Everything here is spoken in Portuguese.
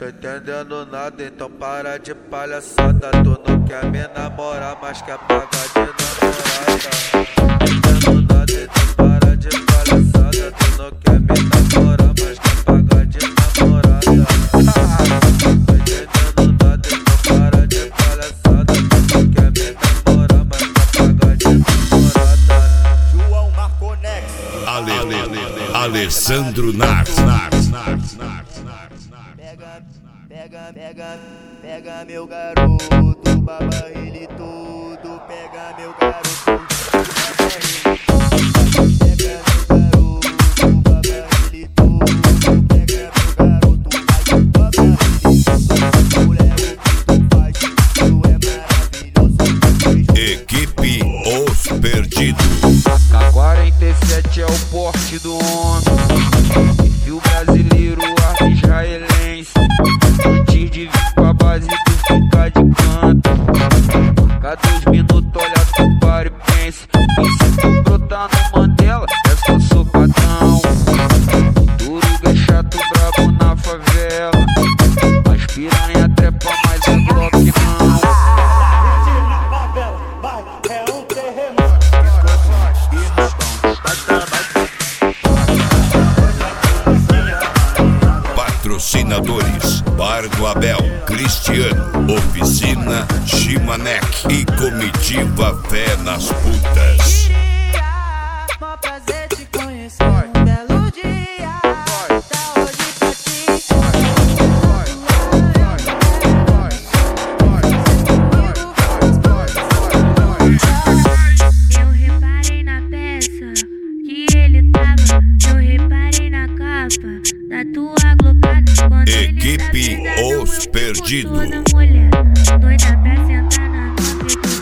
tô entendendo nada, então para de palhaçada. Tu não quer me namorar, mas quer pagar de namorada. Tô entendendo nada, então para de palhaçada. Tu não quer me namorar, mas quer pagar de namorada. Tô entendendo nada, então para de palhaçada. Tu não quer me namorar, mas quer pagar de namorada. João Marconex, Alessandro Narz. Pega meu garoto, baba ele todo. Pega meu garoto, pega meu garoto, baba ele todo. Pega meu garoto, baba ele todo. Mulher, o que tu faz, tu é maravilhoso. Equipe Os Perdidos. K-47 é o porte do homem, e o brasileiro, arte israelense. Antes de vir pra base tu fica de canto. Cada 2 minutos olha tu para e pensa. E se tu brotar no Mandela é só socadão. Turuga é chato, brabo na favela. As piranha trepa, mas é bloco não. É um terremoto. Patrocinadores: Bar do Abel, Cristiano, Oficina Chimanek e Comitiva Fé nas Putas. Mó prazer te conhecer, um belo dia. Tá hoje pra ti. Eu reparei na peça que ele tava. Eu reparei na capa da tua glocada. Quando Equipe ele tá Os Perdidos. toda mulher doida pra sentar na minha